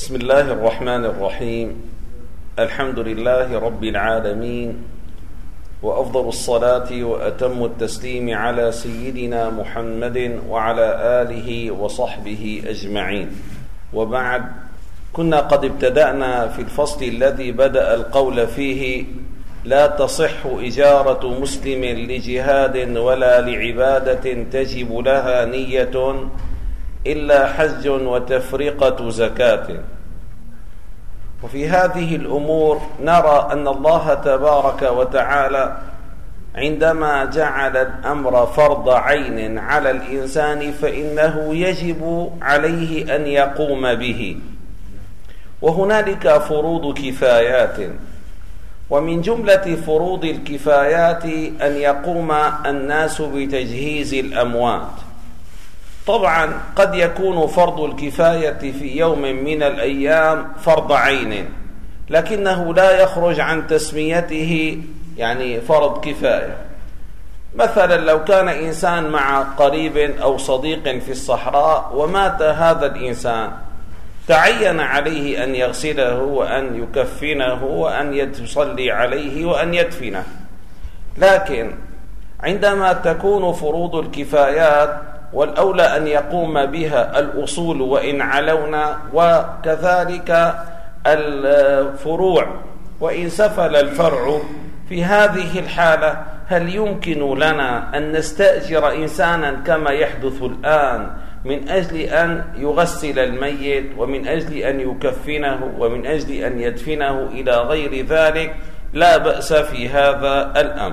بسم الله الرحمن الرحيم. الحمد لله رب العالمين، وأفضل الصلاة وأتم التسليم على سيدنا محمد وعلى آله وصحبه أجمعين. وبعد، كنا قد ابتدأنا في الفصل الذي بدأ القول فيه: لا تصح إجارة مسلم لجهاد ولا لعبادة تجب لها نية إلا حج وتفرقة زكاة. وفي هذه الأمور نرى أن الله تبارك وتعالى عندما جعل الأمر فرض عين على الإنسان فإنه يجب عليه أن يقوم به. وهنالك فروض كفايات، ومن جملة فروض الكفايات أن يقوم الناس بتجهيز الأموات. طبعا قد يكون فرض الكفاية في يوم من الأيام فرض عين، لكنه لا يخرج عن تسميته فرض كفاية. مثلا لو كان إنسان مع قريب أو صديق في الصحراء ومات هذا الإنسان، تعين عليه أن يغسله وأن يكفنه وأن يصلي عليه وأن يدفنه. لكن عندما تكون فروض الكفايات، والأولى أن يقوم بها الأصول وإن علونا، وكذلك الفروع وإن سفل الفرع، في هذه الحالة هل يمكن لنا أن نستأجر إنسانا كما يحدث الآن من أجل أن يغسل الميت ومن أجل أن يكفنه ومن أجل أن يدفنه إلى غير ذلك؟ لا بأس في هذا الأمر،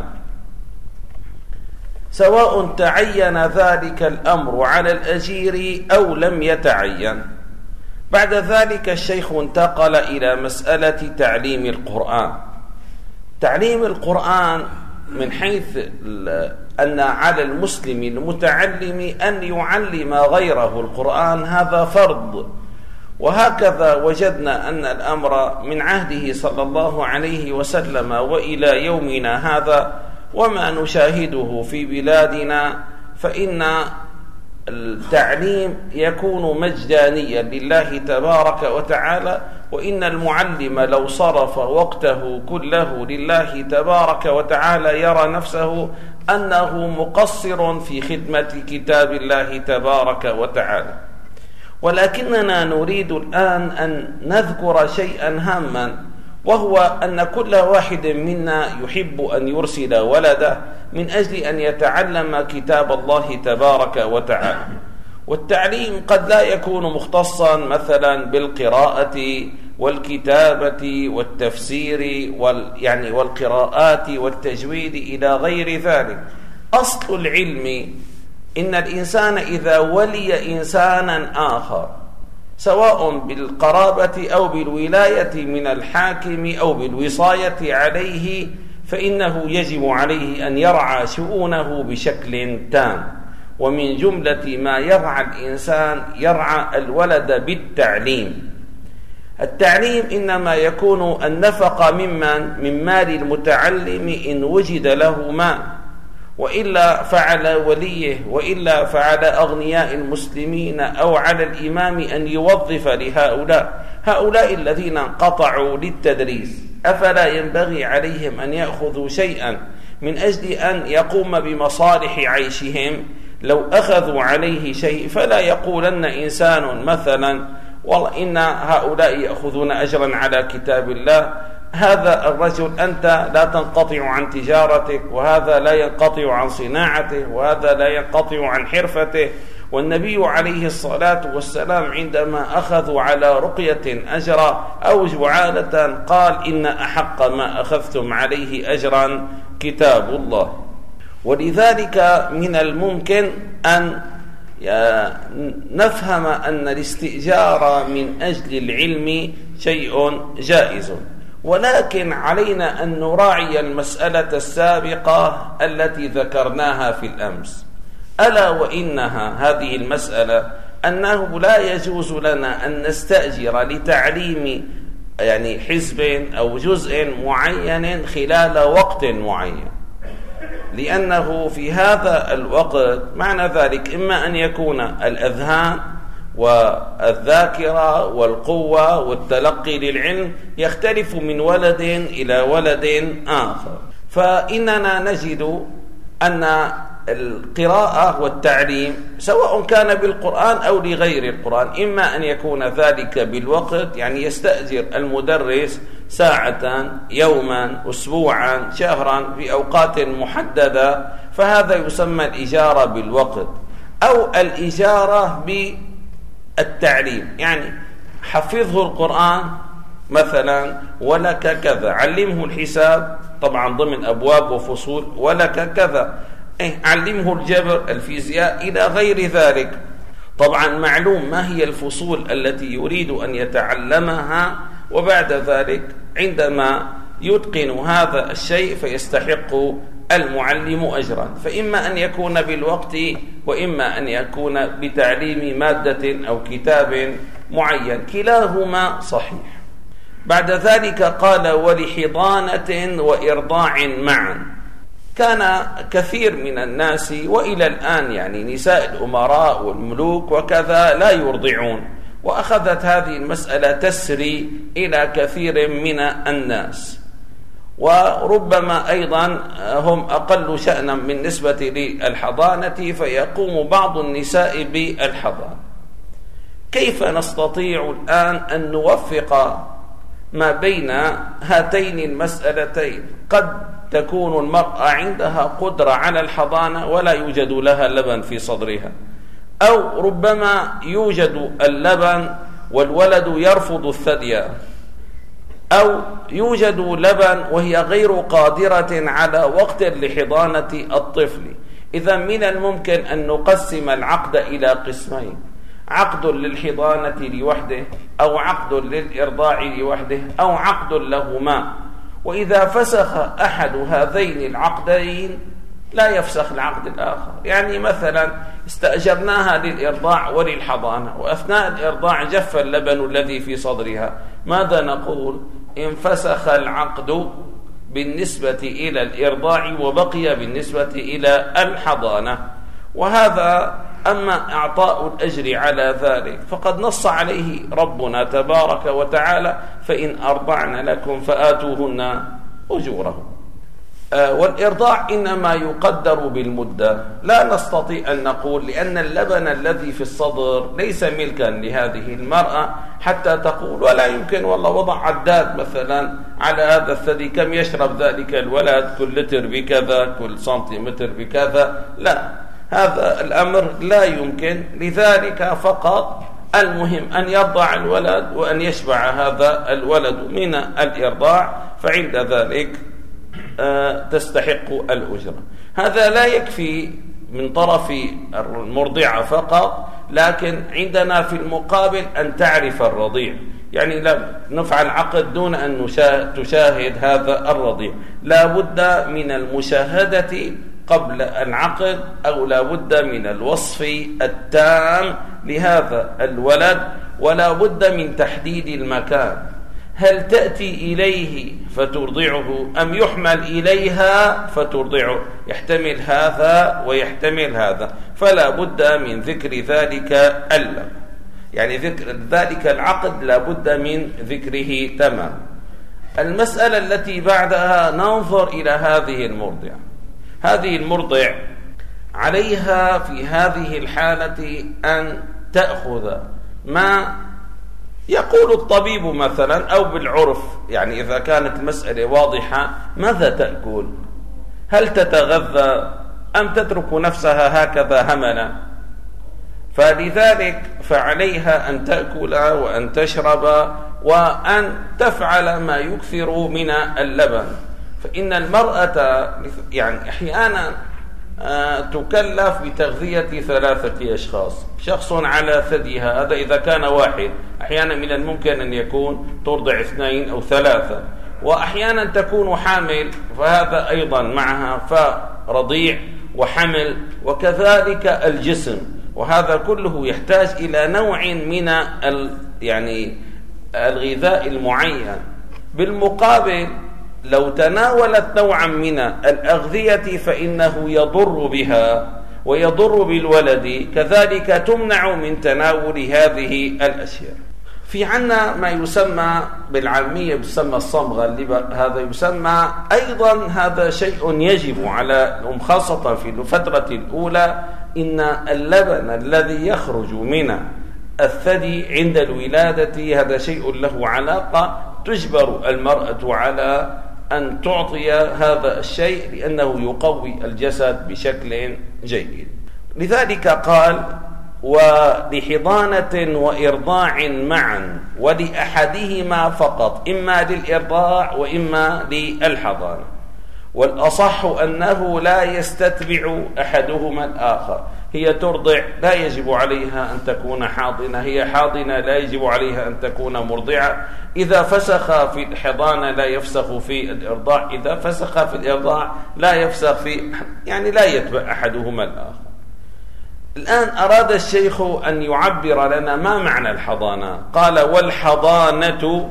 سواء تعين ذلك الأمر على الأجير أو لم يتعين. بعد ذلك الشيخ انتقل إلى مسألة تعليم القرآن. تعليم القرآن من حيث أن على المسلم المتعلم أن يعلم غيره القرآن، هذا فرض. وهكذا وجدنا أن الأمر من عهده صلى الله عليه وسلم وإلى يومنا هذا، وما نشاهده في بلادنا، فإن التعليم يكون مجانيا لله تبارك وتعالى. وإن المعلم لو صرف وقته كله لله تبارك وتعالى يرى نفسه أنه مقصر في خدمة كتاب الله تبارك وتعالى. ولكننا نريد الآن أن نذكر شيئا هاما، وهو أن كل واحد منا يحب أن يرسل ولده من أجل أن يتعلم كتاب الله تبارك وتعالى. والتعليم قد لا يكون مختصا مثلا بالقراءة والكتابة والتفسير والقراءات والتجويد إلى غير ذلك. أصل العلم إن الإنسان إذا ولي إنسانا آخر، سواء بالقرابة أو بالولاية من الحاكم أو بالوصاية عليه، فإنه يجب عليه أن يرعى شؤونه بشكل تام. ومن جملة ما يرعى الإنسان يرعى الولد بالتعليم. التعليم إنما يكون النفقة من مال المتعلم إن وجد له مال، وإلا فعلى وليه، وإلا فعلى أغنياء المسلمين أو على الإمام أن يوظف هؤلاء الذين انقطعوا للتدريس. أفلا ينبغي عليهم أن يأخذوا شيئا من أجل أن يقوم بمصالح عيشهم؟ لو أخذوا عليه شيء فلا يقولن إنسان مثلا: والله إن هؤلاء يأخذون أجرا على كتاب الله، هذا الرجل أنت لا تنقطع عن تجارتك، وهذا لا ينقطع عن صناعته، وهذا لا ينقطع عن حرفته. والنبي عليه الصلاة والسلام عندما أخذوا على رقية أجرا أو جعالة قال: إن أحق ما أخذتم عليه أجرا كتاب الله. ولذلك من الممكن أن نفهم أن الاستئجار من أجل العلم شيء جائز، ولكن علينا أن نراعي المسألة السابقة التي ذكرناها في الأمس، ألا وإنها هذه المسألة أنه لا يجوز لنا أن نستأجر لتعليم حزب أو جزء معين خلال وقت معين، لأنه في هذا الوقت معنى ذلك إما أن يكون الأذهان والذاكرة والقوة والتلقي للعلم يختلف من ولد إلى ولد آخر. فإننا نجد أن القراءة والتعليم سواء كان بالقرآن أو لغير القرآن إما أن يكون ذلك بالوقت، يعني يستأجر المدرس ساعة يوما أسبوعا شهرا في أوقات محددة، فهذا يسمى الإجارة بالوقت، أو الإجارة بالتعليم، يعني حفظه القرآن مثلا ولك كذا، علمه الحساب طبعا ضمن أبواب وفصول ولك كذا، علمه الجبر الفيزياء إلى غير ذلك. طبعا معلوم ما هي الفصول التي يريد أن يتعلمها، وبعد ذلك عندما يتقن هذا الشيء فيستحق المعلم أجرا، فإما أن يكون بالوقت وإما أن يكون بتعليم مادة أو كتاب معين، كلاهما صحيح. بعد ذلك قال ولحضانة وإرضاع معا. كان كثير من الناس وإلى الآن يعني نساء الأمراء والملوك وكذا لا يرضعون، وأخذت هذه المسألة تسري إلى كثير من الناس، وربما أيضا هم أقل شأنا بالنسبة للحضانة، فيقوم بعض النساء بالحضانة. كيف نستطيع الآن أن نوفق ما بين هاتين المسألتين؟ قد تكون المرأة عندها قدرة على الحضانة ولا يوجد لها لبن في صدرها، أو ربما يوجد اللبن والولد يرفض الثدي، أو يوجد لبن وهي غير قادرة على وقت لحضانة الطفل. إذا من الممكن أن نقسم العقد إلى قسمين: عقد للحضانة لوحده، أو عقد للإرضاع لوحده، أو عقد لهما. وإذا فسخ أحد هذين العقدين لا يفسخ العقد الآخر. يعني مثلا استأجرناها للإرضاع وللحضانة، وأثناء الإرضاع جف اللبن الذي في صدرها، ماذا نقول؟ انفسخ العقد بالنسبة إلى الإرضاع وبقي بالنسبة إلى الحضانة. وهذا أما إعطاء الأجر على ذلك فقد نص عليه ربنا تبارك وتعالى: فإن أرضعن لكم فآتوهن أجورهم. والإرضاع إنما يقدر بالمدة، لا نستطيع أن نقول لأن اللبن الذي في الصدر ليس ملكا لهذه المرأة حتى تقول ولا يمكن والله وضع عداد مثلا على هذا الثدي كم يشرب ذلك الولد، كل لتر بكذا، كل سنتيمتر بكذا. لا، هذا الأمر لا يمكن. لذلك فقط المهم أن يرضع الولد وأن يشبع هذا الولد من الإرضاع، فعند ذلك تستحق الأجرة. هذا لا يكفي من طرف المرضعة فقط، لكن عندنا في المقابل أن تعرف الرضيع، يعني لا نفعل عقد دون أن تشاهد هذا الرضيع، لا بد من المشاهدة قبل العقد، أو لا بد من الوصف التام لهذا الولد، ولا بد من تحديد المكان. هل تأتي إليه فترضعه أم يحمل إليها فترضعه؟ يحتمل هذا ويحتمل هذا، فلا بد من ذكر ذلك اللبن، يعني ذكر ذلك العقد لا بد من ذكره تمام. المسألة التي بعدها ننظر إلى هذه المرضعة. هذه المرضع عليها في هذه الحالة أن تأخذ ما يقول الطبيب مثلا، أو بالعرف، يعني إذا كانت المسألة واضحة ماذا تأكل؟ هل تتغذى أم تترك نفسها هكذا هملا؟ فلذلك فعليها أن تأكل وأن تشرب وأن تفعل ما يكثر من اللبن. فإن المرأة يعني أحيانا تكلف بتغذية 3 أشخاص، شخص على ثديها، هذا إذا كان واحد، أحيانا من الممكن أن يكون ترضع 2 أو 3، وأحيانا تكون حامل فهذا أيضا معها، فرضيع وحمل، وكذلك الجسم، وهذا كله يحتاج إلى نوع من يعني الغذاء المعين. بالمقابل لو تناولت نوعا من الأغذية فإنه يضر بها، ويضر بالولد كذلك تمنع من تناول هذه الأشياء. في عنا ما يسمى بالعامية يسمى الصمغة، هذا يسمى أيضا، هذا شيء يجب على الأم خاصة في الفترة الأولى، إن اللبن الذي يخرج من الثدي عند الولادة هذا شيء له علاقة، تجبر المرأة على أن تعطي هذا الشيء لأنه يقوي الجسد بشكل جيد. لذلك قال ولحضانة وإرضاع معا ولأحدهما فقط، إما للإرضاع وإما للحضانة. والأصح أنه لا يستتبع أحدهما الآخر، هي ترضع لا يجب عليها أن تكون حاضنة، هي حاضنة لا يجب عليها أن تكون مرضعة. إذا فسخ في الحضانة لا يفسخ في الإرضاع، إذا فسخ في الإرضاع لا يفسخ في، يعني لا يتبع أحدهما الآخر. الآن أراد الشيخ أن يعبر لنا ما معنى الحضانة. قال والحضانة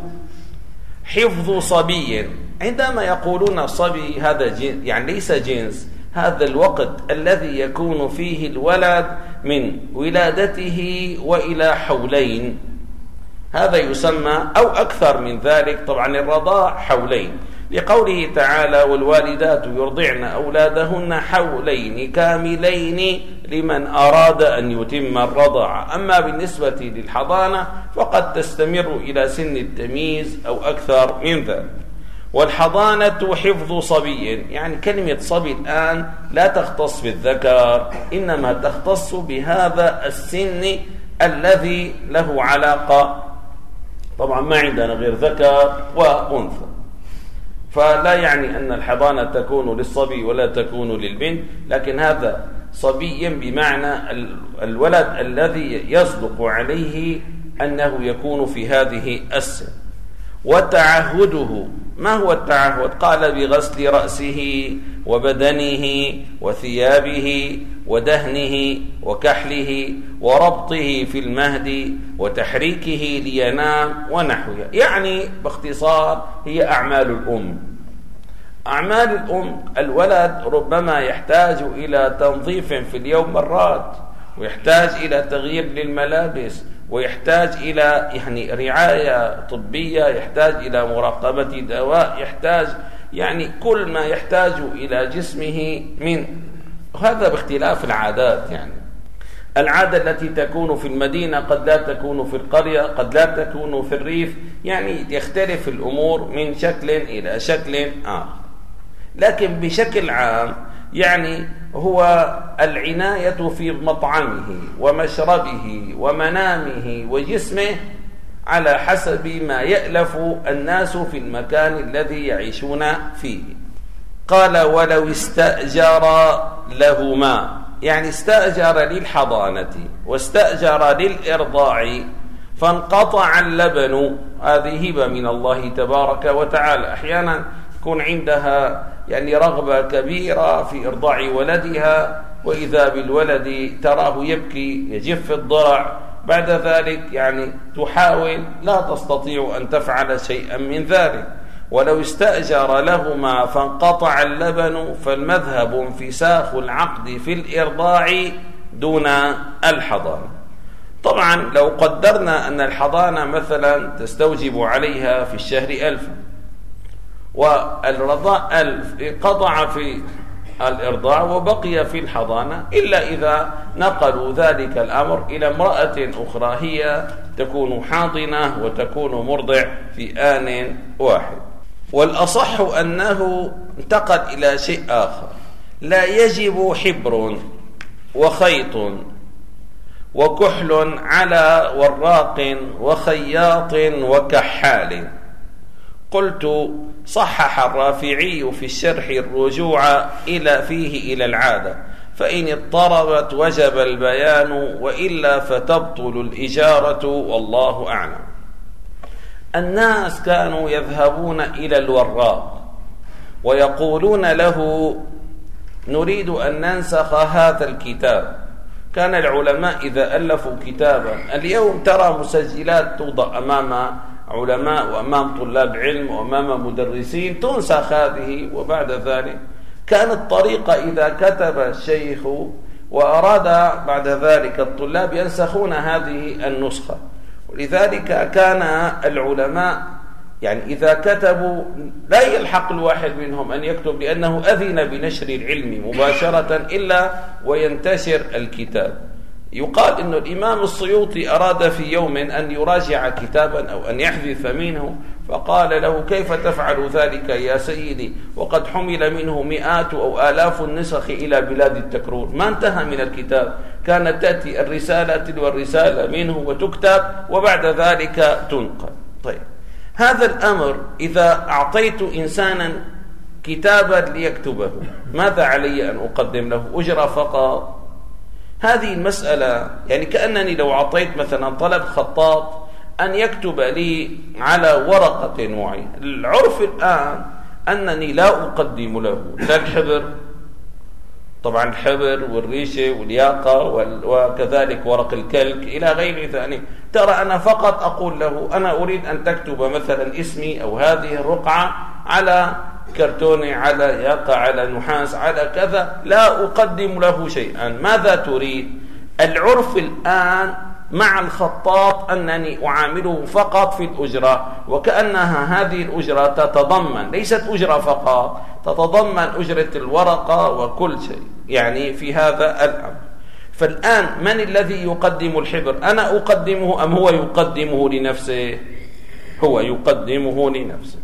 حفظ صبي. عندما يقولون صبي هذا جنس، يعني ليس جنس، هذا الوقت الذي يكون فيه الولد من ولادته وإلى حولين، هذا يسمى، أو أكثر من ذلك. طبعا الرضاع حولين، لقوله تعالى والوالدات يرضعن أولادهن حولين كاملين لمن أراد أن يتم الرضاعة. أما بالنسبة للحضانة فقد تستمر إلى سن التمييز أو أكثر من ذلك. والحضانة حفظ صبي، يعني كلمة صبي الآن لا تختص بالذكر، إنما تختص بهذا السن الذي له علاقة، طبعا ما عندنا غير ذكر وأنثى، فلا يعني أن الحضانة تكون للصبي ولا تكون للبنت، لكن هذا صبي بمعنى الولد الذي يصدق عليه أنه يكون في هذه السن. وتعهده، ما هو التعهد؟ قال بغسل رأسه وبدنه وثيابه ودهنه وكحله وربطه في المهد وتحريكه لينام ونحوها. يعني باختصار هي أعمال الأم. أعمال الأم، الولد ربما يحتاج إلى تنظيف في اليوم مرات، ويحتاج إلى تغيير للملابس، ويحتاج إلى يعني رعاية طبية، يحتاج إلى مراقبة دواء، يحتاج يعني كل ما يحتاج إلى جسمه من هذا، باختلاف العادات. يعني العادة التي تكون في المدينة قد لا تكون في القرية، قد لا تكون في الريف، يعني يختلف الأمور من شكل إلى شكل آخر. لكن بشكل عام يعني هو العناية في مطعمه ومشربه ومنامه وجسمه على حسب ما يألف الناس في المكان الذي يعيشون فيه. قال ولو استأجر لهما، يعني استأجر للحضانة واستأجر للإرضاع فانقطع اللبن، هذه هبة من الله تبارك وتعالى. أحيانا يكون عندها يعني رغبة كبيرة في إرضاع ولدها، وإذا بالولد تراه يبكي يجف الضرع، بعد ذلك يعني تحاول لا تستطيع أن تفعل شيئا من ذلك. ولو استأجر لهما فانقطع اللبن فالمذهب انفساخ العقد في الإرضاع دون الحضانة. طبعا لو قدرنا أن الحضانة مثلا تستوجب عليها في الشهر 1000 والرضاع 1000، انقطع في الإرضاع وبقي في الحضانة، إلا إذا نقلوا ذلك الأمر إلى امرأة أخرى هي تكون حاضنة وتكون مرضع في آن واحد. والأصح أنه انتقل إلى شيء آخر، لا يجب حبر وخيط وكحل على وراق وخياط وكحال. قلت صحح الرافعي في الشرح الرجوع إلى العادة، فإن اضطربت وجب البيان، وإلا فتبطل الإجارة، والله أعلم. الناس كانوا يذهبون إلى الوراق ويقولون له نريد أن ننسخ هذا الكتاب. كان العلماء إذا ألفوا كتابا، اليوم ترى مسجلات توضع أمام علماء وأمام طلاب علم وأمام مدرسين تنسخ هذه، وبعد ذلك كانت الطريقة إذا كتب الشيخ وأراد بعد ذلك الطلاب ينسخون هذه النسخة. ولذلك كان العلماء يعني إذا كتبوا لا يلحق الواحد منهم أن يكتب، لأنه أذن بنشر العلم مباشرة إلا وينتشر الكتاب. يقال إن الإمام السيوطي أراد في يوم أن يراجع كتابا أو أن يحذف منه، فقال له: كيف تفعل ذلك يا سيدي وقد حمل منه مئات أو آلاف النسخ إلى بلاد التكرور؟ ما انتهى من الكتاب، كانت تأتي الرسالة تلو الرسالة منه وتكتب وبعد ذلك تنقل. طيب، هذا الأمر إذا أعطيت إنسانا كتابا ليكتبه ماذا علي أن أقدم له؟ أجرة فقط؟ هذه المسألة يعني كأنني لو أعطيت مثلا طلب خطاط أن يكتب لي على ورقة معينة. العرف الآن أنني لا أقدم له لا الحبر، طبعا الحبر والريشة والياقة وكذلك ورق الكلك إلى غير ذلك. ترى أنا فقط أقول له: أنا أريد أن تكتب مثلا اسمي أو هذه الرقعة على كرتوني، على ياقة، على نحاس، على كذا، لا أقدم له شيئا. ماذا تريد؟ العرف الآن مع الخطاط أنني أعامله فقط في الأجرة، وكأنها هذه الأجرة تتضمن ليست أجرة فقط، تتضمن أجرة الورقة وكل شيء يعني في هذا الأمر. فالآن من الذي يقدم الحبر؟ أنا أقدمه أم هو يقدمه لنفسه؟ هو يقدمه لنفسه.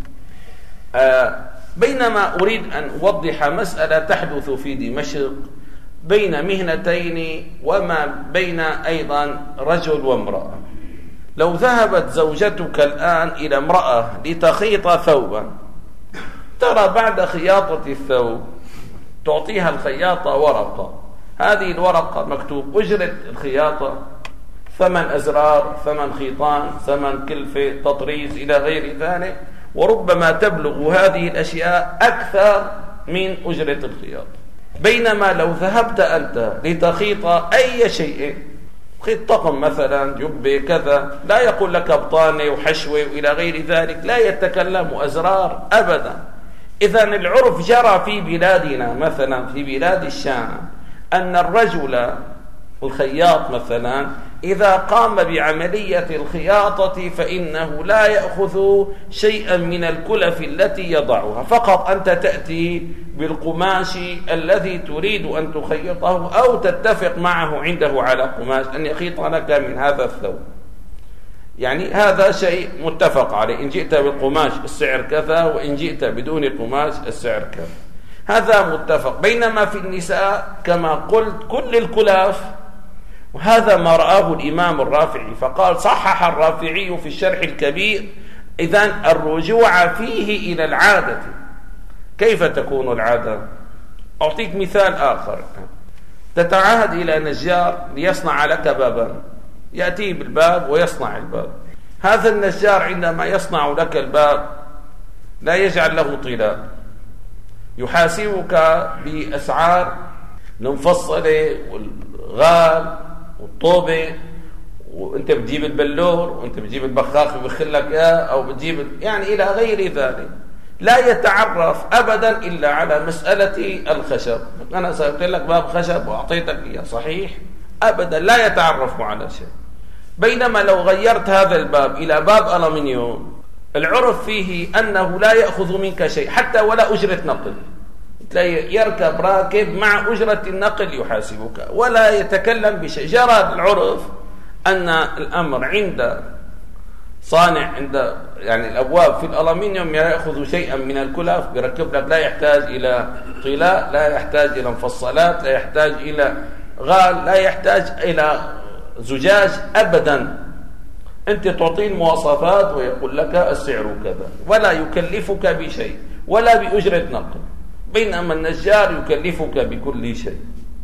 بينما أريد أن أوضح مسألة تحدث في دمشق بين مهنتين وما بين أيضا رجل وامرأة. لو ذهبت زوجتك الآن إلى امرأة لتخيط ثوبا، ترى بعد خياطة الثوب تعطيها الخياطة ورقة، هذه الورقة مكتوب أجرة الخياطة، ثمن أزرار، ثمن خيطان، ثمن كلفة، تطريز إلى غير ذلك، وربما تبلغ هذه الأشياء أكثر من أجرة الخياطة. بينما لو ذهبت أنت لتخيط أي شيء، خيط طقم مثلا، جبة كذا، لا يقول لك بطانة وحشوة وإلى غير ذلك، لا يتكلم أزرار أبدا. إذن العرف جرى في بلادنا مثلا في بلاد الشام أن الرجل الخياط مثلا إذا قام بعملية الخياطة فإنه لا يأخذ شيئا من الكلف التي يضعها، فقط أنت تأتي بالقماش الذي تريد أن تخيطه أو تتفق معه عنده على قماش أن يخيط لك من هذا الثوب. يعني هذا شيء متفق عليه، إن جئت بالقماش السعر كذا، وإن جئت بدون قماش السعر كذا، هذا متفق. بينما في النساء كما قلت كل الكلاف، وهذا ما رآه الإمام الرافعي، فقال صحح الرافعي في الشرح الكبير: إذن الرجوع فيه إلى العادة. كيف تكون العادة؟ أعطيك مثال آخر. تتعهد إلى نجار ليصنع لك بابا، يأتي بالباب ويصنع الباب. هذا النجار عندما يصنع لك الباب لا يجعل له طلاب، يحاسبك بأسعار المفصلة والغال والطوبة، وانت بتجيب البلور، وانت بتجيب البخاخ بيخلك اياه، او بتجيب يعني الى غير ذلك. لا يتعرف ابدا الا على مسألة الخشب. انا سألت لك باب خشب واعطيتك اياه، صحيح؟ ابدا لا يتعرف على شيء. بينما لو غيرت هذا الباب الى باب ألمنيوم، العرف فيه انه لا يأخذ منك شيء حتى ولا اجرة نقل. تلاقي يركب راكب مع أجرة النقل يحاسبك ولا يتكلم بشيء. جرى العرف أن الأمر عند صانع، عند يعني الأبواب في الألمنيوم يأخذ شيئا من الكلف بيركب لك، لا يحتاج إلى طلاء، لا يحتاج إلى مفصلات، لا يحتاج إلى غال، لا يحتاج إلى زجاج أبدا. أنت تعطيه المواصفات ويقول لك السعر كذا، ولا يكلفك بشيء ولا بأجرة نقل. بينما النجار يكلفك بكل شيء.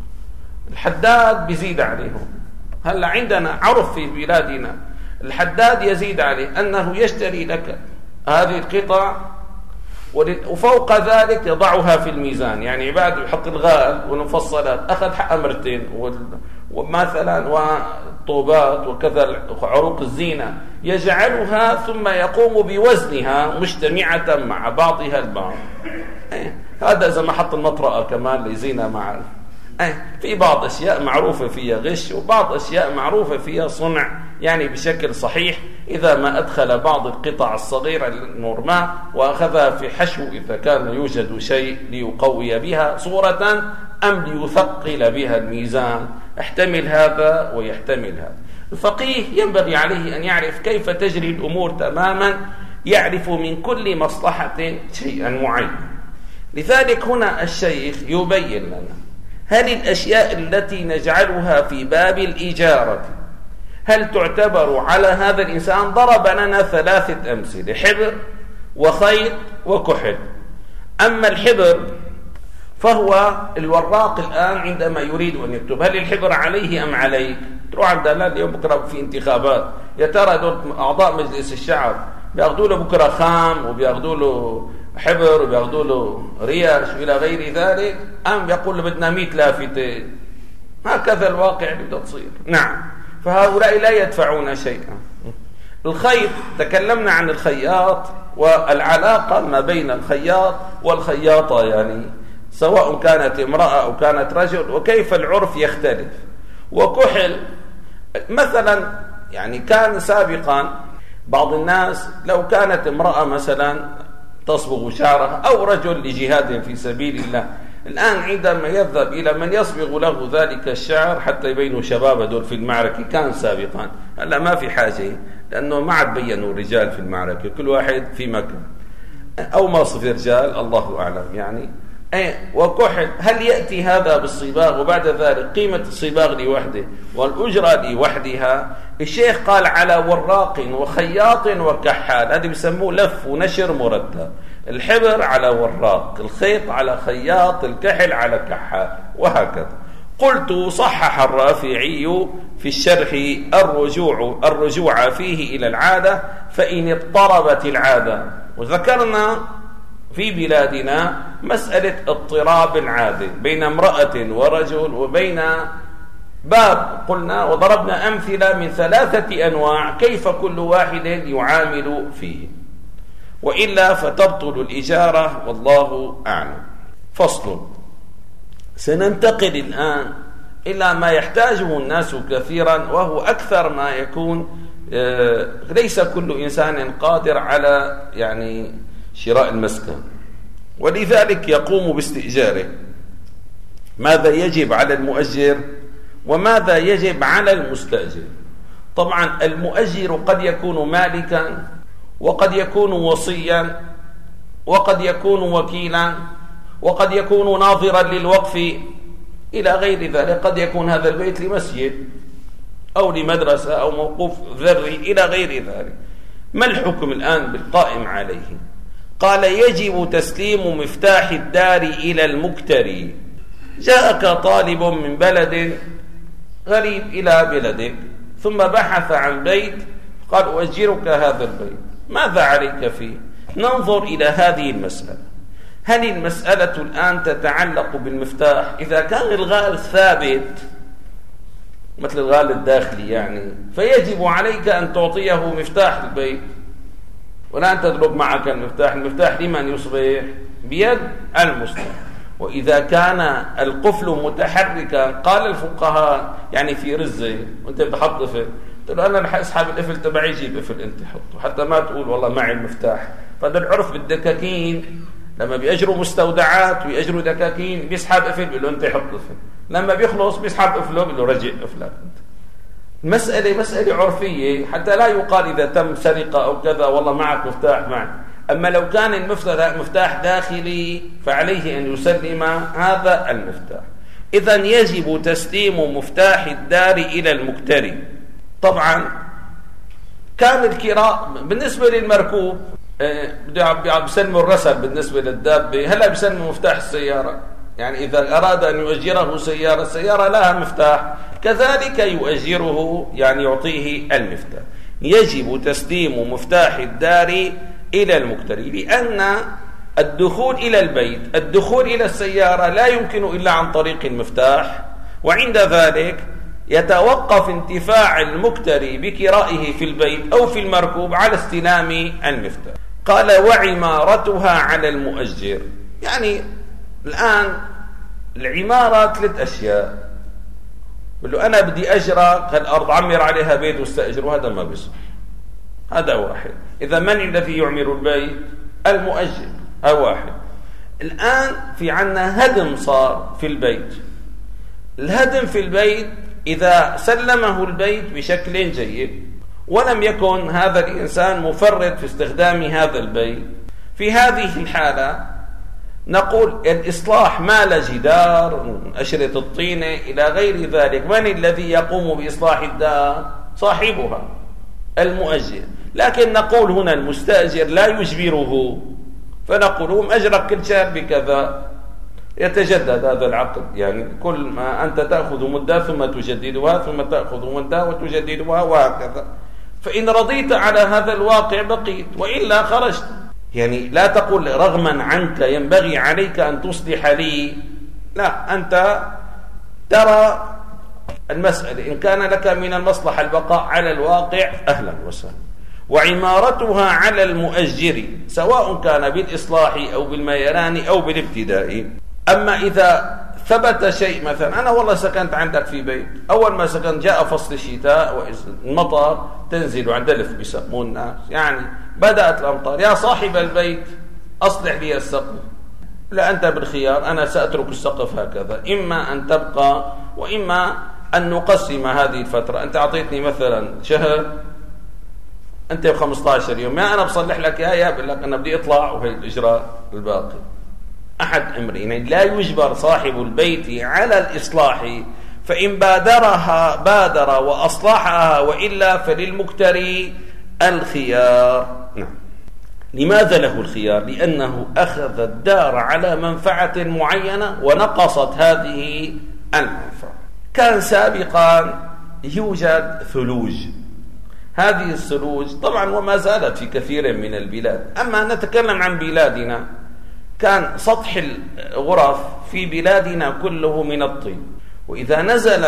الحداد بيزيد عليهم. هلا عندنا عرف في بلادنا الحداد يزيد عليه أنه يشتري لك هذه القطع وفوق ذلك يضعها في الميزان، يعني بعد يحط الغال والمفصلات أخذ حق مرتين ومثلا والطوبات وكذا عروق الزينة يجعلها ثم يقوم بوزنها مجتمعة مع بعضها البعض. هذا إذا ما حط المطرقة كمان ليزينها مع في بعض أشياء معروفة فيها غش، وبعض أشياء معروفة فيها صنع يعني بشكل صحيح، إذا ما أدخل بعض القطع الصغيرة المرماة وأخذها في حشو إذا كان يوجد شيء ليقوي بها صورة أم ليثقل بها الميزان، احتمل هذا ويحتمل هذا. الفقيه ينبغي عليه أن يعرف كيف تجري الأمور تماما، يعرف من كل مصلحة شيئا معين. لذلك هنا الشيخ يبين لنا هل الأشياء التي نجعلها في باب الإجارة هل تعتبر على هذا الإنسان؟ ضرب لنا 3 أمثلة: حبر وخيط وكحل. أما الحبر فهو الوراق الآن عندما يريد أن يكتب، هل الحبر عليه أم عليك؟ تروح عند اليوم بكرة في انتخابات، يا ترى دول أعضاء مجلس الشعب بياخذوا له بكرة خام وبياخذوا له حبر وبياخذوا له ريش إلى غير ذلك، أم يقول له بدنا 100 لافتة؟ هكذا الواقع اللي بدها تصير. نعم، فهؤلاء لا يدفعون شيئا. الخيط، تكلمنا عن الخياط والعلاقة ما بين الخياط والخياطة، يعني سواء كانت امرأة أو كانت رجل، وكيف العرف يختلف. وكحل مثلا، يعني كان سابقا بعض الناس لو كانت امرأة مثلا تصبغ شعرها أو رجل لجهاد في سبيل الله، الآن عندما يذهب إلى من يصبغ له ذلك الشعر حتى يبينوا شباب دول في المعركة، كان سابقا، هلا ما في حاجة لأنه ما عاد بينوا الرجال في المعركة، كل واحد في مكان، أو ما صفر رجال الله أعلم يعني. وكحل، هل يأتي هذا بالصباغ وبعد ذلك قيمة الصباغ لوحده والأجرة لوحدها؟ الشيخ قال على وراق وخياط وكحال، هذا بيسموه لف ونشر مرتب. الحبر على وراق، الخيط على خياط، الكحل على كحال، وهكذا. قلت صحح الرافعي في الشرح الرجوع فيه إلى العادة فإن اضطربت العادة. وذكرنا في بلادنا مسألة اضطراب العادة بين امرأة ورجل وبين باب، قلنا وضربنا أمثلة من 3 أنواع كيف كل واحد يعامل فيه، وإلا فتبطل الإجارة والله أعلم. فصل. سننتقل الآن إلى ما يحتاجه الناس كثيرا، وهو أكثر ما يكون ليس كل إنسان قادر على يعني شراء المسكن، ولذلك يقوم باستئجاره. ماذا يجب على المؤجر وماذا يجب على المستأجر؟ طبعا المؤجر قد يكون مالكا، وقد يكون وصيا، وقد يكون وكيلا، وقد يكون ناظرا للوقف إلى غير ذلك. قد يكون هذا البيت لمسجد أو لمدرسة أو موقوف ذري إلى غير ذلك. ما الحكم الآن بالقائم عليه؟ قال يجب تسليم مفتاح الدار إلى المكتري. جاءك طالب من بلد غريب إلى بلدك، ثم بحث عن بيت، قال أؤجرك هذا البيت، ماذا عليك فيه؟ ننظر إلى هذه المسألة. هل المسألة الآن تتعلق بالمفتاح؟ إذا كان الغال ثابت مثل الغال الداخلي يعني، فيجب عليك أن تعطيه مفتاح البيت ولا أن تطلب معك المفتاح. المفتاح لمن يصبح؟ بيد المسلم. وإذا كان القفل متحركا، قال الفقهاء يعني في رزة وانت بتحط قفل، تقول أنا رح أسحب القفل تبعي، جيب قفل أنت حطه، حتى ما تقول والله معي المفتاح. فهذا العرف بالدكاكين، لما بيأجروا مستودعات ويأجروا دكاكين بيسحب قفل بيقول له أنت حط قفل، لما بيخلص بيسحب قفله بيقول له رجع قفلك. مسألة عرفية، حتى لا يقال إذا تم سرقة أو كذا والله معك مفتاح معك. أما لو كان المفتاح داخلي فعليه أن يسلم هذا المفتاح. إذن يجب تسليم مفتاح الدار إلى المكتري. طبعا كان الكراء بالنسبة للمركوب بيسلموا الرسل، بالنسبة للدابة هلا بيسلموا مفتاح السيارة، يعني إذا أراد أن يؤجره سيارة، السيارة لها مفتاح، كذلك يؤجره يعني يعطيه المفتاح. يجب تسليم مفتاح الدار إلى المكتري، لأن الدخول إلى البيت، الدخول إلى السيارة لا يمكن إلا عن طريق المفتاح، وعند ذلك يتوقف انتفاع المكتري بكرائه في البيت أو في المركوب على استلام المفتاح. قال وعمارتها على المؤجر، يعني الآن العمارة 3 أشياء. بقول له أنا بدي أجرك هالأرض عمر عليها بيت واستأجر، وهذا ما بيصح. هذا واحد. إذا من الذي يعمر البيت؟ المؤجر. هذا واحد. الآن في عنا هدم صار في البيت. الهدم في البيت إذا سلمه البيت بشكل جيد ولم يكن هذا الإنسان مفرط في استخدام هذا البيت، في هذه الحالة نقول الإصلاح ما لا جدار، أشرة الطينة إلى غير ذلك، من الذي يقوم بإصلاح الدار؟ صاحبها المؤجر. لكن نقول هنا المستأجر لا يجبره، فنقول أجرك كل شهر بكذا، يتجدد هذا العقد. يعني كل ما أنت تأخذ مدة ثم تجددها، ثم تأخذ مدة وتجددها، وهكذا. فإن رضيت على هذا الواقع بقيت، وإلا خرجت. يعني لا تقول رغما عنك ينبغي عليك أن تصلح لي، لا، أنت ترى المسألة إن كان لك من المصلحة البقاء على الواقع أهلا وسهلا، وعمارتها على المؤجر سواء كان بالإصلاح أو بالميران أو بالابتداء. أما إذا ثبت شيء، مثلا أنا والله سكنت عندك في بيت، أول ما سكنت جاء فصل الشتاء والمطر تنزل عند دلف بيسمون الناس، يعني بدأت الأمطار، يا صاحب البيت أصلح لي السقف. لا، أنت بالخيار، أنا سأترك السقف هكذا، إما أن تبقى وإما أن نقسم هذه الفترة. أنت أعطيتني مثلا شهر، أنت ب15 يوم، يا أنا بصلح لك يا بقول لك أنا بدي أطلع، وهي الإجراء الباقي. أحد أمرين، لا يجبر صاحب البيت على الإصلاح، فإن بادرها بادر وأصلحها، وإلا فللمكتري الخيار. نعم. لماذا له الخيار؟ لأنه أخذ الدار على منفعة معينة ونقصت هذه المنفعة. كان سابقا يوجد ثلوج، هذه الثلوج طبعا وما زالت في كثير من البلاد، أما نتكلم عن بلادنا، كان سطح الغرف في بلادنا كله من الطين، وإذا نزل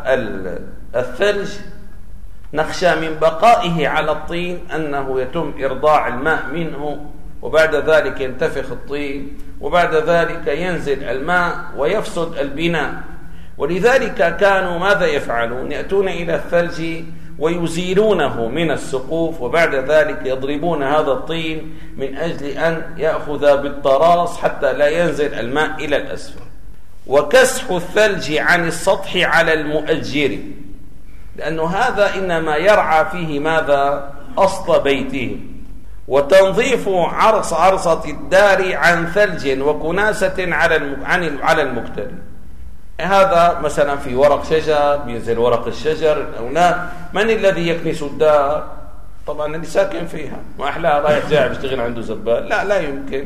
الثلج نخشى من بقائه على الطين أنه يتم إرضاع الماء منه، وبعد ذلك ينتفخ الطين، وبعد ذلك ينزل الماء ويفسد البناء. ولذلك كانوا ماذا يفعلون؟ يأتون إلى الثلج ويزيلونه من السقوف، وبعد ذلك يضربون هذا الطين من أجل أن يأخذ بالطراس حتى لا ينزل الماء إلى الأسفل. وكسح الثلج عن السطح على المؤجر، لأنه هذا إنما يرعى فيه ماذا؟ أصل بيته. وتنظيف عرصة الدار عن ثلج وكناسة على المكتري. هذا مثلا في ورق شجر، بينزل ورق الشجر، الأونات. من الذي يكنس الدار؟ طبعا اللي ساكن فيها، ما أحلاها رايح جاي بيشتغل عنده زبال، لا يمكن.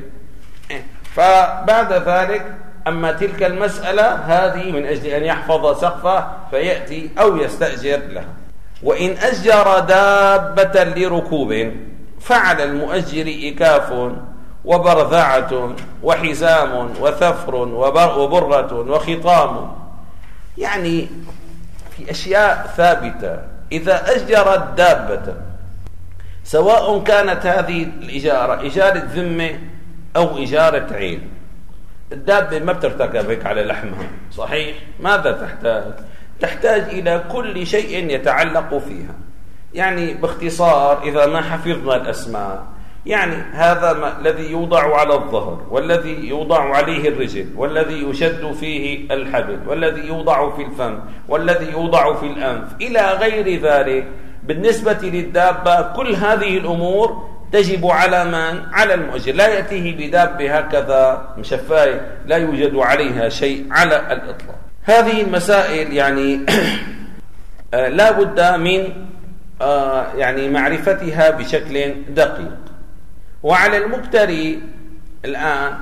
فبعد ذلك أما تلك المسألة هذه من أجل أن يحفظ سقفه فيأتي أو يستأجر لها. وإن أجر دابة لركوب فعلى المؤجر إكاف وبرذعة وحزام وثفر وبرة وخطام. يعني في أشياء ثابتة. إذا أجر الدابة سواء كانت هذه الإجارة إجارة ذمة أو إجارة عين، الدابة ما بترتكب هيك على لحمها، صحيح؟ ماذا تحتاج؟ تحتاج إلى كل شيء يتعلق فيها. يعني باختصار إذا ما حفظنا الأسماء، يعني هذا الذي يوضع على الظهر، والذي يوضع عليه الرجل، والذي يشد فيه الحبل، والذي يوضع في الفم، والذي يوضع في الأنف، إلى غير ذلك. بالنسبة للدابة كل هذه الأمور تجب على من؟ على المؤجر. لا يأتيه بدابة هكذا مشفاية لا يوجد عليها شيء على الإطلاق. هذه المسائل يعني لا بد من يعني معرفتها بشكل دقيق. وعلى المكتري الآن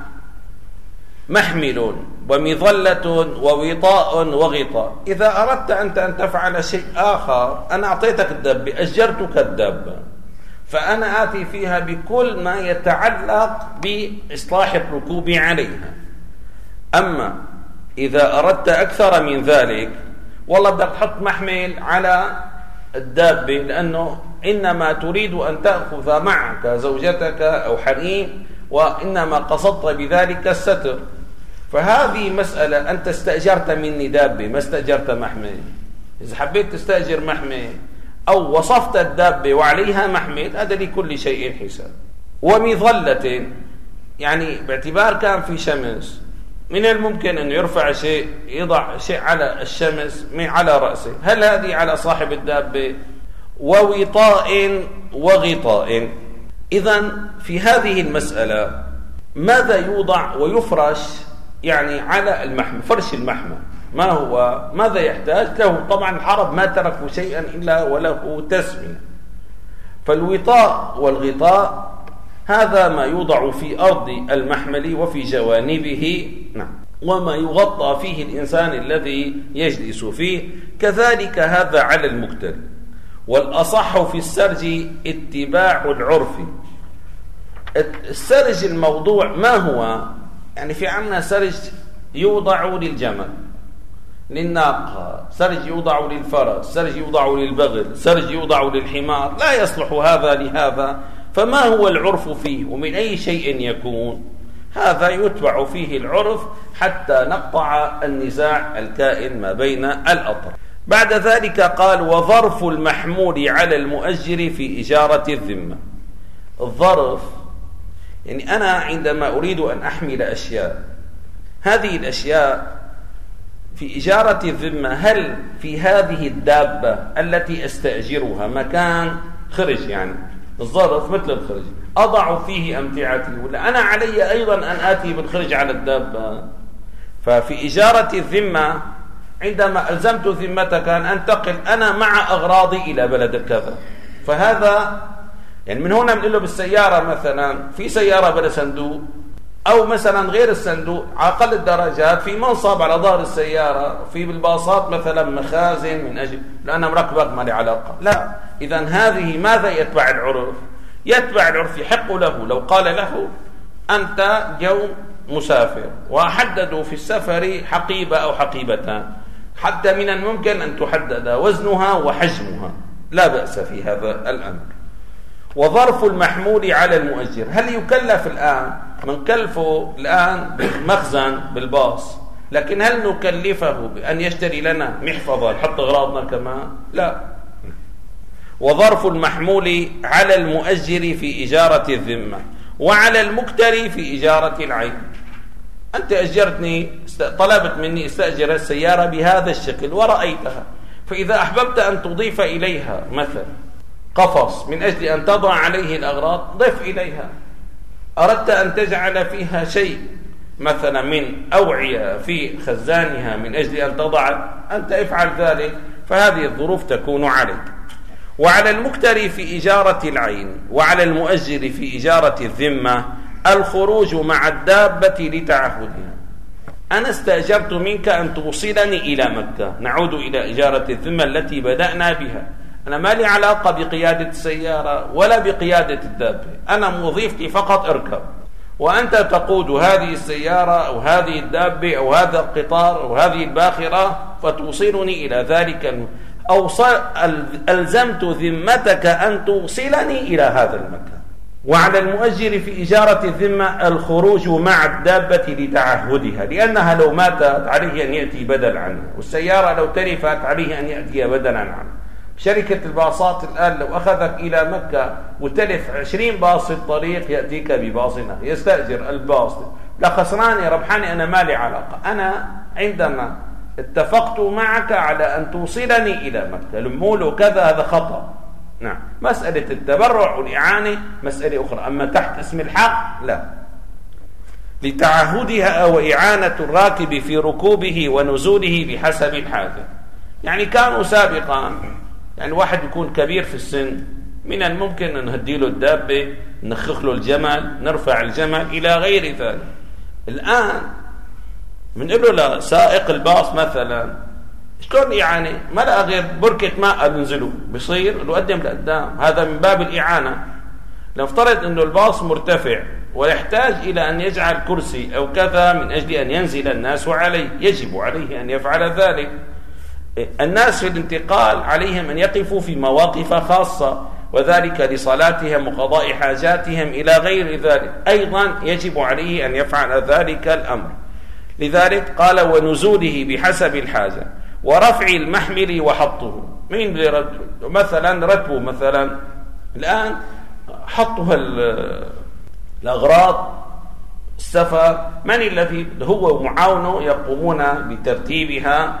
محمل ومظلة ووطاء وغطاء. إذا أردت أنت أن تفعل شيء آخر، أنا أعطيتك الدابة، أجرتك الدابة، فأنا آتي فيها بكل ما يتعلق بإصلاح الركوب عليها. أما إذا أردت أكثر من ذلك، والله بدك تحط محمل على الدابة، لأنه إنما تريد أن تأخذ معك زوجتك أو حريم، وإنما قصدت بذلك الستر، فهذه مسألة. أنت استأجرت مني دابة، ما استأجرت محمل. إذا حبيت تستأجر محمل أو وصفت الدابة وعليها محمل، هذا لكل شيء حساب. ومظلة، يعني باعتبار كان في شمس، من الممكن أن يرفع شيء، يضع شيء على الشمس على رأسه، هل هذه على صاحب الدابة؟ ووطاء وغطاء. إذن في هذه المسألة ماذا يوضع ويفرش يعني على المحمى؟ فرش المحمى ما هو؟ ماذا يحتاج له؟ طبعا العرب ما تركوا شيئا إلا وله تسمية. فالوطاء والغطاء هذا ما يوضع في أرض المحمل وفي جوانبه، نعم، وما يغطى فيه الإنسان الذي يجلس فيه. كذلك هذا على المكتل. والأصح في السرج اتباع العرف. السرج الموضوع ما هو؟ يعني في عنا سرج يوضع للجمل، للناقة، سرج يوضع للفرس، سرج يوضع للبغل، سرج يوضع للحمار، لا يصلح هذا لهذا. فما هو العرف فيه ومن أي شيء يكون؟ هذا يتبع فيه العرف حتى نقطع النزاع الكائن ما بين الأطراف. بعد ذلك قال: وظرف المحمول على المؤجر في إجارة الذمة. الظرف يعني أنا عندما أريد أن أحمل أشياء، هذه الأشياء في إجارة الذمة، هل في هذه الدابة التي أستأجرها مكان خرج؟ يعني الظرف مثل الخرج أضع فيه أمتعتي، ولا أنا علي أيضا أن آتي بالخرج على الدابة؟ ففي إجارة الذمة عندما ألزمت ذمتك أن أنتقل أنا مع أغراضي إلى بلد كذا، فهذا يعني من هنا بنقول له بالسيارة مثلا، في سيارة بلا صندوق، أو مثلا غير الصندوق أقل الدرجات في منصب على ظهر السيارة، في بالباصات مثلا مخازن من أجل لأنا مركبك ما لي علاقة. لا، إذن هذه ماذا يتبع العرف؟ يتبع العرف. يحق له لو قال له أنت يوم مسافر وحددوا في السفر حقيبة أو حقيبتان، حتى من الممكن أن تحدد وزنها وحجمها، لا بأس في هذا الأمر. وظرف المحمول على المؤجر، هل يكلف الآن؟ من كلفه الآن بالمخزن بالباص، لكن هل نكلفه بأن يشتري لنا محفظة نحط أغراضنا كمان؟ لا. وظرف المحمول على المؤجر في إجارة الذمة، وعلى المكتري في إجارة العين. أنت أجرتني، طلبت مني استأجر السيارة بهذا الشكل ورأيتها، فإذا أحببت أن تضيف إليها مثلا قفص من أجل أن تضع عليه الأغراض، ضف إليها. أردت أن تجعل فيها شيء مثلا من أوعية في خزانها من أجل أن تضع، أنت افعل ذلك، فهذه الظروف تكون عليك. وعلى المكتري في إجارة العين وعلى المؤجر في إجارة الذمة الخروج مع الدابة لتعهدها. أنا استأجرت منك أن توصلني إلى مكة، نعود إلى إجارة الذمة التي بدأنا بها. أنا ما لي علاقة بقيادة السيارة ولا بقيادة الدابة، أنا وظيفتي فقط أركب، وأنت تقود هذه السيارة أو هذه الدابة أو هذا القطار أو هذه الباخرة فتوصلني إلى ذلك ألزمت ذمتك أن توصلني إلى هذا المكان. وعلى المؤجر في إجارة الذمة الخروج مع الدابة لتعهدها، لأنها لو ماتت عليه أن يأتي بدل عنها، والسيارة لو تلفت عليه أن يأتي بدلا عنها. شركة الباصات الآن لو أخذك إلى مكة وتلف 20 باص في الطريق يأتيك بباصنا، يستأجر الباص، لا خسراني ربحاني، أنا ما لي علاقة. أنا عندما اتفقت معك على أن توصلني إلى مكة المول كذا، هذا خطأ. نعم، مسألة التبرع والإعانة مسألة أخرى، أما تحت اسم الحق لا. لتعهدها وإعانة الراكب في ركوبه ونزوله بحسب الحاجة. يعني كانوا سابقا يعني واحد يكون كبير في السن، من الممكن أن نهدي له الدابة، نخخ له الجمل، نرفع الجمل إلى غير ذلك. الآن بنقول له لسائق الباص مثلا شلون يعني ما لقى غير بركة ماء بنزله، بصير له قدم لقدام، هذا من باب الإعانة. نفترض أنه الباص مرتفع ويحتاج إلى أن يجعل كرسي أو كذا من أجل أن ينزل الناس عليه، يجب عليه أن يفعل ذلك. الناس في الانتقال عليهم أن يقفوا في مواقف خاصة، وذلك لصلاتهم وقضاء حاجاتهم إلى غير ذلك، أيضا يجب عليه أن يفعل ذلك الأمر. لذلك قال ونزوله بحسب الحاجة ورفع المحمل وحطه. مين مثلا رتبه مثلا الآن حطها الأغراض السفر، من الذي هو معاونه يقومون بترتيبها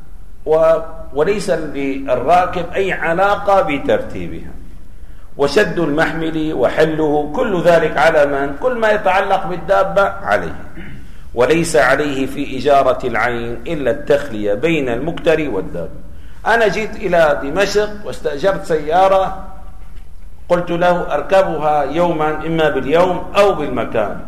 وليس للراكب أي علاقة بترتيبها، وشد المحمل وحله كل ذلك على من؟ كل ما يتعلق بالدابة عليه، وليس عليه في إجارة العين إلا التخلية بين المكتري والدابة. أنا جيت إلى دمشق واستأجرت سيارة، قلت له أركبها يوما إما باليوم أو بالمكان،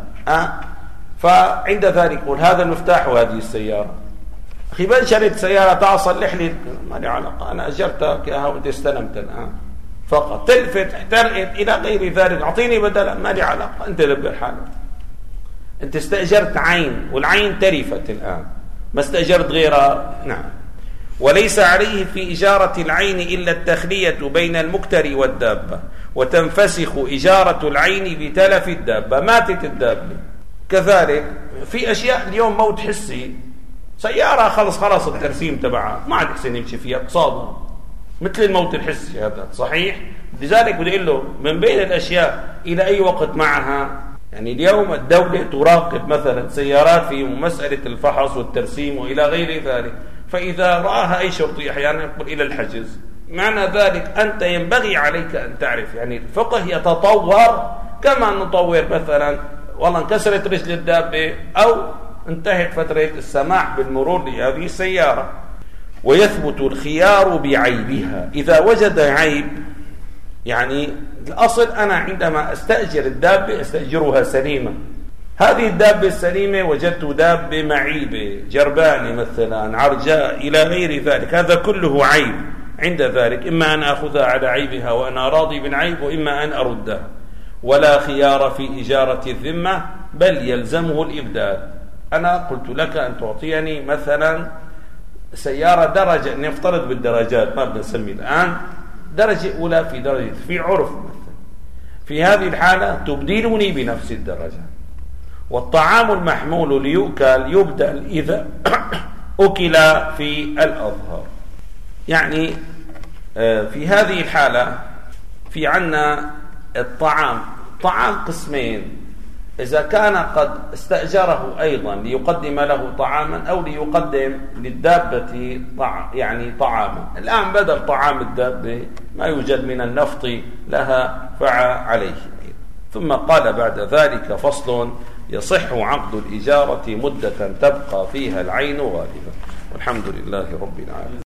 فعند ذلك قل هذا المفتاح وهذه السيارة. أخي من شريت سيارة تعصل لحلي، ما لي علاقة، أنا أجرتك إياها وأنت استلمت الآن فقط، تلفت احترقت إلى غير ذلك، أعطيني بدلا، ما لي علاقة، أنت دبر حالك. أنت استأجرت عين والعين تلفت الآن، ما استأجرت غيرها. نعم. وليس عليه في إجارة العين إلا التخلية بين المكتري والدابة، وتنفسخ إجارة العين بتلف الدابة. ماتت الدابة كذلك. في أشياء اليوم موت حسي، سيارة خلص الترسيم تبعها ما عاد يحسن يمشي فيها اقتصادا، مثل الموت الحسي هذا صحيح. لذلك بدي أقول له من بين الأشياء إلى أي وقت معها، يعني اليوم الدولة تراقب مثلا سيارات في مسألة الفحص والترسيم وإلى غير ذلك، فإذا رآها أي شرطي أحيانا يقول إلى الحجز. معنى ذلك أنت ينبغي عليك أن تعرف، يعني الفقه يتطور كما نطور مثلا والله انكسرت رجل الدابة أو انتهت فترة السماح بالمرور لهذه السيارة. ويثبت الخيار بعيبها إذا وجد عيب. يعني الأصل أنا عندما أستأجر الدابة أستأجرها سليمة. هذه الدابة السليمة وجدت دابة معيبة جربانة مثلا عرجاء إلى غير ذلك، هذا كله عيب. عند ذلك إما أن أخذها على عيبها وأنا راضي بالعيب، وإما أن أردها. ولا خيار في إجارة الذمة بل يلزمه الإبدال. أنا قلت لك أن تعطيني مثلا سيارة درجة، نفترض بالدرجات ما بنسمي الآن درجة أولى في درجة في عرف مثلا، في هذه الحالة تبدلني بنفس الدرجة. والطعام المحمول ليؤكل يبدل إذا أكل في الأظهر. يعني في هذه الحالة في عنا الطعام قسمين، إذا كان قد استأجره أيضا ليقدم له طعاما أو ليقدم للدابة يعني طعاما. الآن بدل طعام الدابة ما يوجد من النفط لها فعليه. ثم قال بعد ذلك فصل: يصح عقد الإجارة مدة تبقى فيها العين غالبا. والحمد لله رب العالمين.